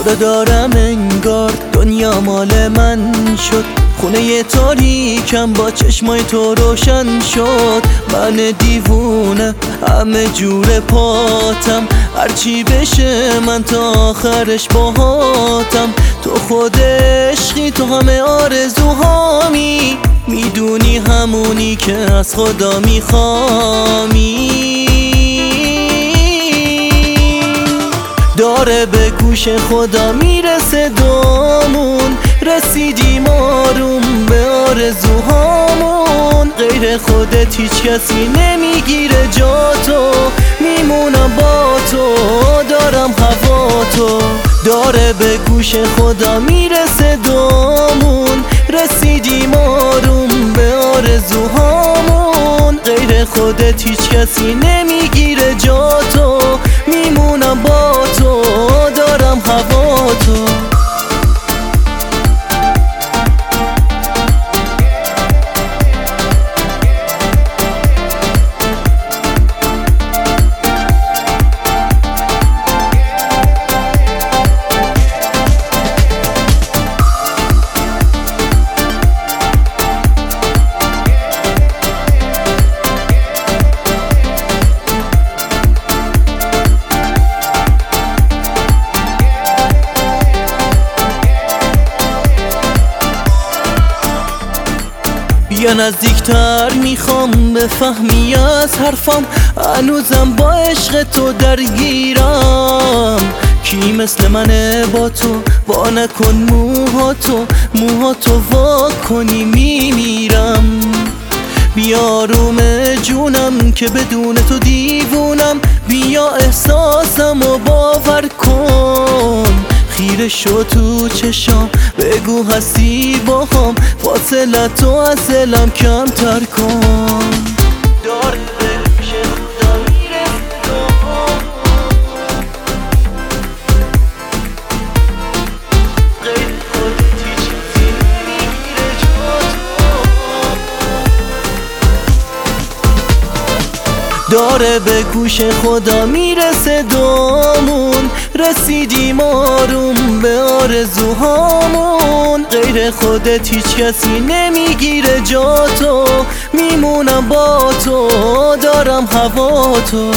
خدا دارم انگار دنیا مال من شد، خونه تاریکم با چشمای تو روشن شد. من دیوونه همه جور پاتم، هرچی بشه من تا آخرش باهاتم. تو خود عشقی، تو همه آرزوهامی، میدونی همونی که از خدا میخوامی. داره به گوش خدا میرسه دامون، رسیدیم آروم به آرزوهامون. غیر خودت هیچ کسی نمیگیره جا تو، میمونم با تو، دارم هوا تو. داره به گوش خدا میرسه دامون، رسیدیم آروم به آرزوهامون. غیر خودت هیچ کسی نمیگیره جا تو، میمونم با تو، دارم هوا تو. بیا نزدیکتر، میخوام بفهمی از حرفم، هنوزم با عشق تو درگیرم. کی مثل منه با تو، وا نکن موهاتو وا کنی میمیرم. بیا روم جونم که بدون تو دیوونم، بیا احساسم و باور کن. خیره شو تو چشام، بگو هستی باهام، فاصله تو از دلم کمتر کن. داره به گوش خدا میرسه دامون، غیر خودت هیچ کسی نمیگیره جا تو. داره به گوش خدا میرسه دامون، رسیدیم آروم به آرزوهامون. غیر خودت هیچ کسی نمیگیره جا تو، میمونم با تو، دارم هوا تو.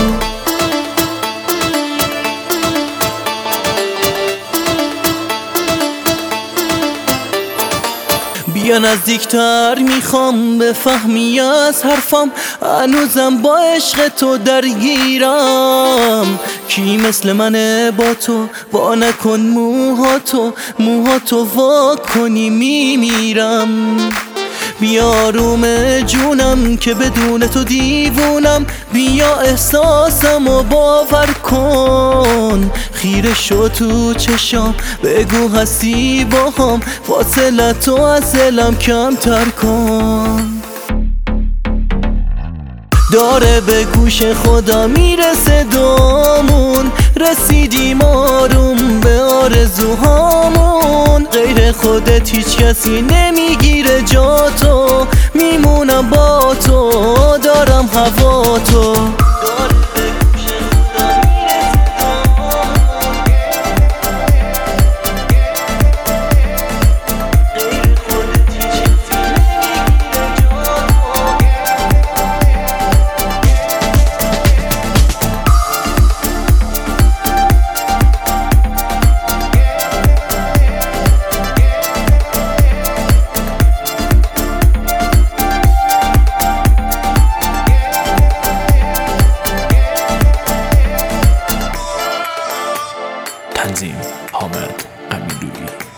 بیا نزدیکتر، میخوام بفهمی از حرفم، هنوزم با عشق تو درگیرم. کی مثل منه با تو، وا نکن موهاتو وا کنی میمیرم. بیا روم جونم که بدون تو دیوونم، بیا احساسم و باور کن. خیره شو تو چشام، بگو هستی باهام، فاصله تو از دلم کمتر کن. داره به گوش خدا میرسه دامون، رسیدیم آروم به آرزوهامون. غیر خودت هیچ کسی نمیگیره جا تو، میمونم با تو، دارم هوا تو. تنظیم حامد امیرلویی.